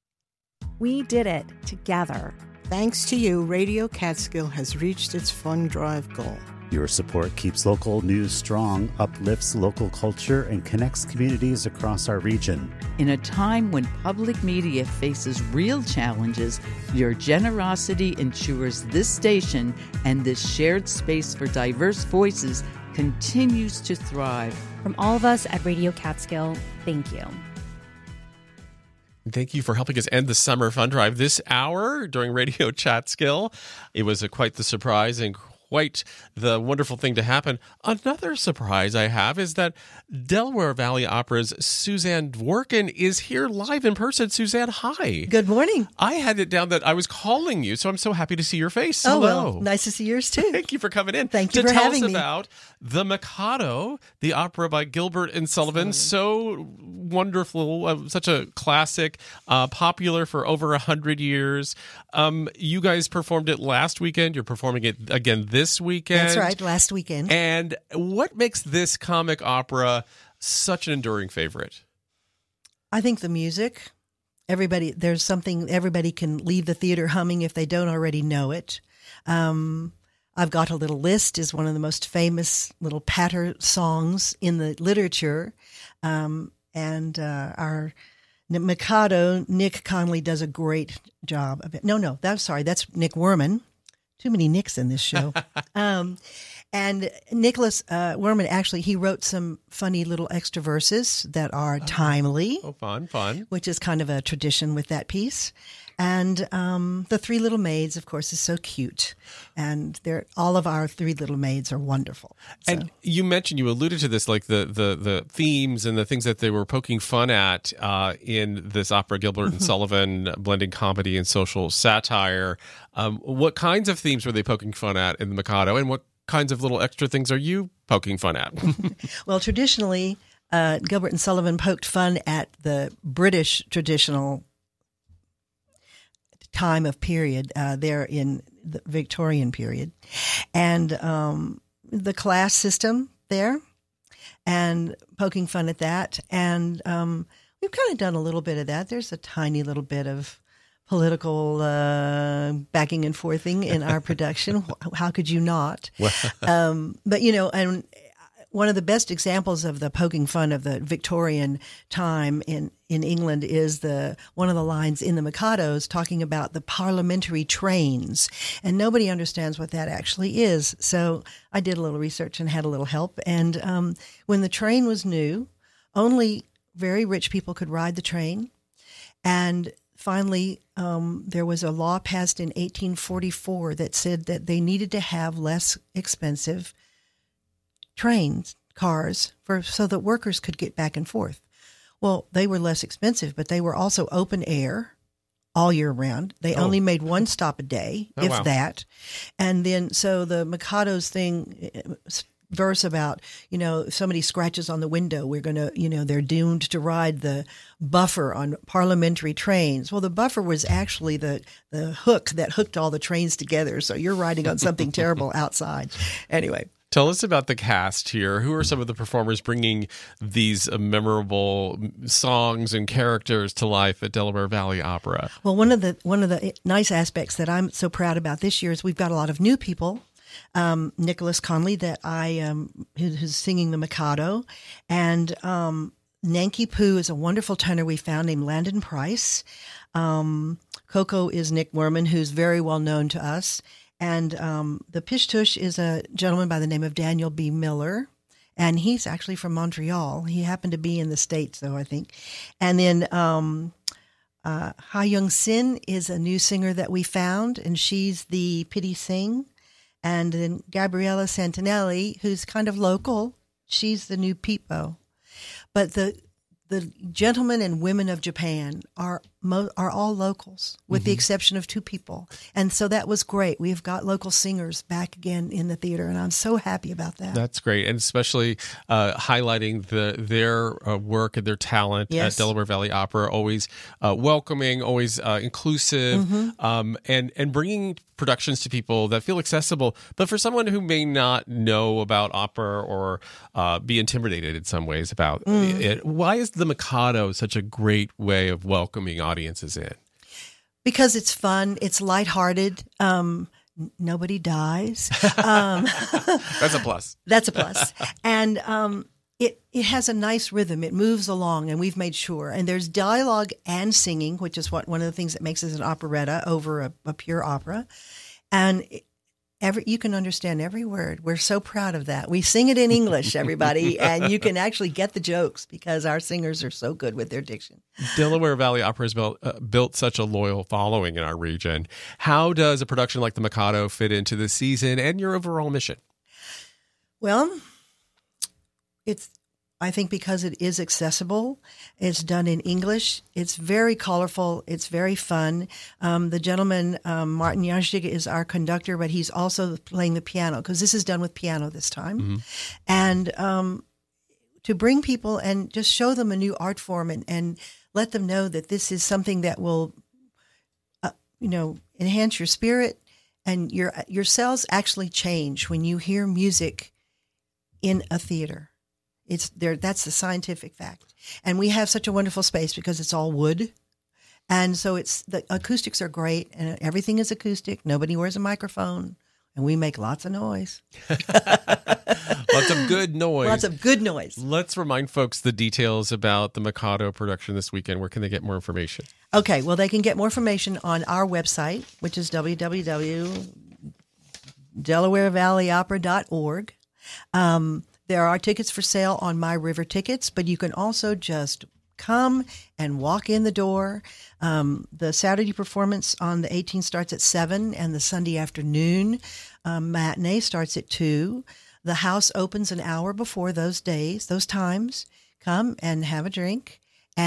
We did it together. Thanks to you, Radio Catskill has reached its fund drive goal. Your support keeps local news strong, uplifts local culture, and connects communities across our region. In a time when public media faces real challenges, your generosity ensures this station and this shared space for diverse voices continues to thrive. From all of us at Radio Catskill, thank you. Thank you for helping us end the summer fund drive this hour during Radio Catskill. It was a, quite the surprise and quite the wonderful thing to happen. Another surprise I have is that Delaware Valley Opera's Suzanne Dworkin is here live in person. Suzanne, hi. Good morning. I had it down that I was calling you, so I'm so happy to see your face. Oh, Hello. well, nice to see yours too. Thank you for coming in. Thank you to for tell having us me. about The Mikado, the opera by Gilbert and Sullivan. So wonderful, uh, such a classic, uh, popular for over a hundred years. Um, you guys performed it last weekend. You're performing it again this weekend. That's right, last weekend. And what makes this comic opera such an enduring favorite? I think the music. Everybody, there's something everybody can leave the theater humming if they don't already know it. Um, I've Got a Little List is one of the most famous little patter songs in the literature. Um, and uh, our Mikado, Nick Conley, does a great job of it. No, no, that's sorry, that's Nick Werman. Too many Nicks in this show. um, and Nicholas uh, Werman, actually, he wrote some funny little extra verses that are timely. Oh, fun, fun. Which is kind of a tradition with that piece. And um, the Three Little Maids, of course, is so cute. And they're, all of our Three Little Maids are wonderful. So. And you mentioned, you alluded to this, like the the, the themes and the things that they were poking fun at uh, in this opera, Gilbert and Sullivan, blending comedy and social satire. Um, what kinds of themes were they poking fun at in the Mikado, and what kinds of little extra things are you poking fun at? Well, traditionally, uh, Gilbert and Sullivan poked fun at the British traditional time of period uh, there in the Victorian period, and um, the class system there, and poking fun at that. And um, we've kind of done a little bit of that. There's a tiny little bit of political uh, backing and forthing in our production. How could you not? um, but, you know, and one of the best examples of the poking fun of the Victorian time in, in England is the one of the lines in the Mikados talking about the parliamentary trains. And nobody understands what that actually is. So I did a little research and had a little help. And um, when the train was new, only very rich people could ride the train. And finally, um, there was a law passed in eighteen forty-four that said that they needed to have less expensive trains, cars, for so that workers could get back and forth. Well, they were less expensive, but they were also open air all year round. They oh. only made one stop a day, oh, if wow. that. And then, so the Mikado's thing, verse about, you know, if somebody scratches on the window, we're going to, you know, they're doomed to ride the buffer on parliamentary trains. Well, the buffer was actually the, the hook that hooked all the trains together. So you're riding on something terrible outside. Anyway. Tell us about the cast here. Who are some of the performers bringing these uh, memorable songs and characters to life at Delaware Valley Opera? Well, one of the one of the nice aspects that I'm so proud about this year is we've got a lot of new people. Um, Nicholas Conley, that I um, who, who's singing the Mikado, and um, Nanki Poo is a wonderful tenor we found named Landon Price. Um, Coco is Nick Werman, who's very well known to us. And um, the Pish Tush is a gentleman by the name of Daniel B. Miller, and he's actually from Montreal. He happened to be in the States, though, I think. And then um, uh, Ha Young Sin is a new singer that we found, and she's the Pity Sing. And then Gabriella Santinelli, who's kind of local, she's the new Peepo. But the the gentlemen and women of Japan are mo- are all locals, with mm-hmm. the exception of two people. And so that was great. We've got local singers back again in the theater, and I'm so happy about that. That's great, and especially uh, highlighting the their uh, work and their talent yes. at Delaware Valley Opera. Always uh, welcoming, always uh, inclusive, mm-hmm. um, and and bringing productions to people that feel accessible. But for someone who may not know about opera or uh, be intimidated in some ways about mm. it, why is the Mikado such a great way of welcoming audiences in? Because it's fun, it's lighthearted. Um, n- nobody dies. Um, that's a plus. That's a plus. And um, it it has a nice rhythm. It moves along, and we've made sure. And there's dialogue and singing, which is what one of the things that makes it an operetta over a, a pure opera. And it, Every, you can understand every word. We're so proud of that. We sing it in English, everybody, and you can actually get the jokes because our singers are so good with their diction. Delaware Valley Opera has built, uh, built such a loyal following in our region. How does a production like The Mikado fit into the season and your overall mission? Well, it's I think because it is accessible, it's done in English, it's very colorful, it's very fun. Um, the gentleman, um, Martin Jancic, is our conductor, but he's also playing the piano because this is done with piano this time. Mm-hmm. And um, to bring people and just show them a new art form and, and let them know that this is something that will, uh, you know, enhance your spirit, and your your cells actually change when you hear music in a theater. It's there. That's the scientific fact. And we have such a wonderful space because it's all wood. And so it's the acoustics are great and everything is acoustic. Nobody wears a microphone and we make lots of noise. Lots of good noise. Lots of good noise. Let's remind folks the details about the Mikado production this weekend. Where can they get more information? Okay. Well, they can get more information on our website, which is w w w dot delaware valley opera dot org. Um, There are tickets for sale on My River Tickets, but you can also just come and walk in the door. Um, the Saturday performance on the eighteenth starts at seven, and the Sunday afternoon um, matinee starts at two. The house opens an hour before those days, those times. Come and have a drink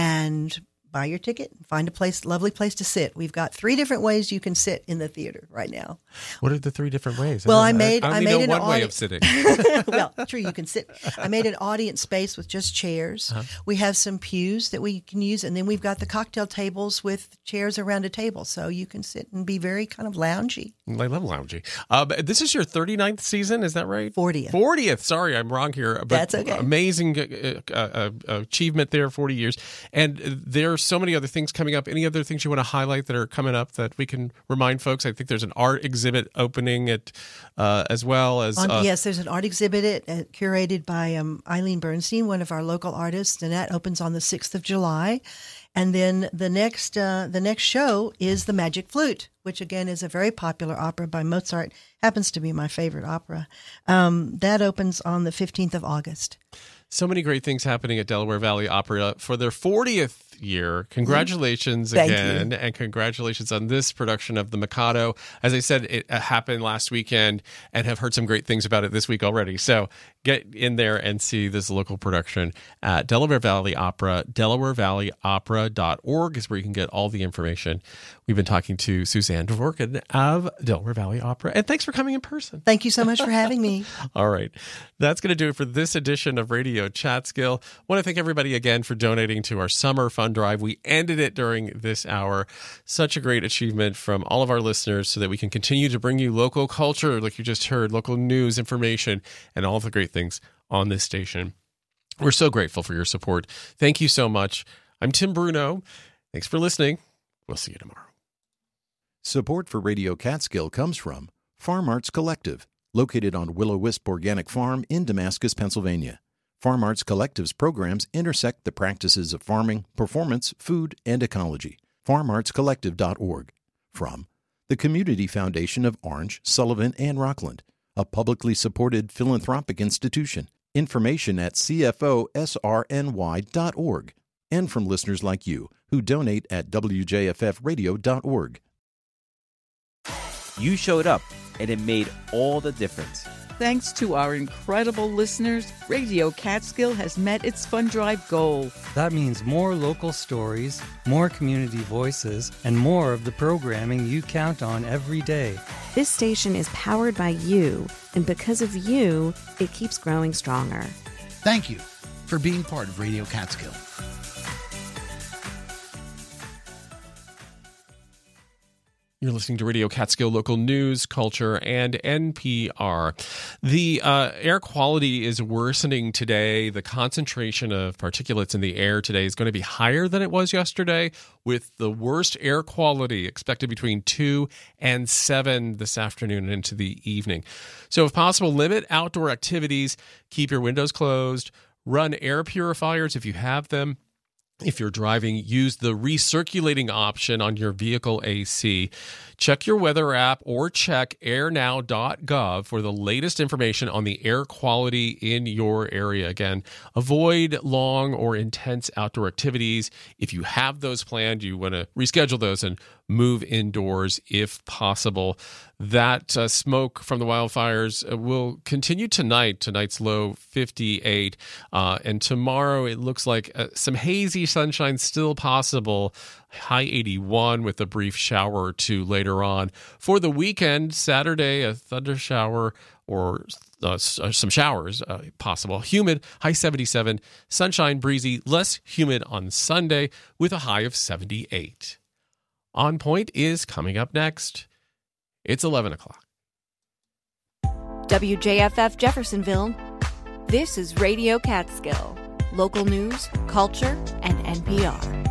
and buy your ticket. Find a place, lovely place to sit. We've got three different ways you can sit in the theater right now. What are the three different ways? Well, I, I made I, I I only made know an one audi- way of sitting. Well, true, you can sit. I made an audience space with just chairs. Uh-huh. We have some pews that we can use, and then we've got the cocktail tables with chairs around a table, so you can sit and be very kind of loungy. I love loungy. Uh, this is your thirty-ninth season, is that right? fortieth. fortieth. Sorry, I'm wrong here. But that's okay. Amazing uh, uh, achievement there, forty years. And there are so many other things coming up. Any other things you want to highlight that are coming up that we can remind folks? I think there's an art exhibit opening at uh, as well as On, uh, yes, there's an art exhibit at, at, curated by um, Eileen Bernstein, one of our local artists, and that opens on the sixth of July. And then the next uh, the next show is The Magic Flute, which again is a very popular opera by Mozart. Happens to be my favorite opera. Um, that opens on the fifteenth of August. So many great things happening at Delaware Valley Opera for their fortieth year. Congratulations Thank again, you. And congratulations on this production of The Mikado. As I said, it happened last weekend and have heard some great things about it this week already. So get in there and see this local production at Delaware Valley Opera. delaware valley opera dot org is where you can get all the information. We've been talking to Suzanne Dvorkin of Delaware Valley Opera. And thanks for coming in person. Thank you so much for having me. All right. That's going to do it for this edition of Radio Chatskill. I want to thank everybody again for donating to our summer fund drive. We ended it during this hour. Such a great achievement from all of our listeners so that we can continue to bring you local culture, like you just heard, local news, information, and all the great things on this station. We're so grateful for your support. Thank you so much. I'm Tim Bruno. Thanks for listening. We'll see you tomorrow. Support for Radio Catskill comes from Farm Arts Collective, located on Willow Wisp Organic Farm in Damascus, Pennsylvania. Farm Arts Collective's programs intersect the practices of farming, performance, food, and ecology. farm arts collective dot org. From the Community Foundation of Orange, Sullivan, and Rockland, a publicly supported philanthropic institution. Information at c f o s r n y dot org. And from listeners like you who donate at w j f f radio dot org. You showed up, and it made all the difference. Thanks to our incredible listeners, Radio Catskill has met its fund drive goal. That means more local stories, more community voices, and more of the programming you count on every day. This station is powered by you, and because of you, it keeps growing stronger. Thank you for being part of Radio Catskill. You're listening to Radio Catskill, local news, culture, and N P R. The uh, air quality is worsening today. The concentration of particulates in the air today is going to be higher than it was yesterday, with the worst air quality expected between two and seven this afternoon and into the evening. So if possible, limit outdoor activities, keep your windows closed, run air purifiers if you have them. If you're driving, use the recirculating option on your vehicle A C. Check your weather app or check air now dot gov for the latest information on the air quality in your area. Again, avoid long or intense outdoor activities. If you have those planned, you want to reschedule those and move indoors if possible. That uh, smoke from the wildfires will continue tonight. Tonight's low fifty-eight. Uh, and tomorrow it looks like uh, some hazy sunshine still possible. High eighty-one with a brief shower or two later on. For the weekend, Saturday, a thunder shower or uh, some showers uh, possible. Humid, high seventy-seven. Sunshine, breezy, less humid on Sunday with a high of seventy-eight. On Point is coming up next. It's eleven o'clock. W J F F Jeffersonville. This is Radio Catskill. Local news, culture, and N P R.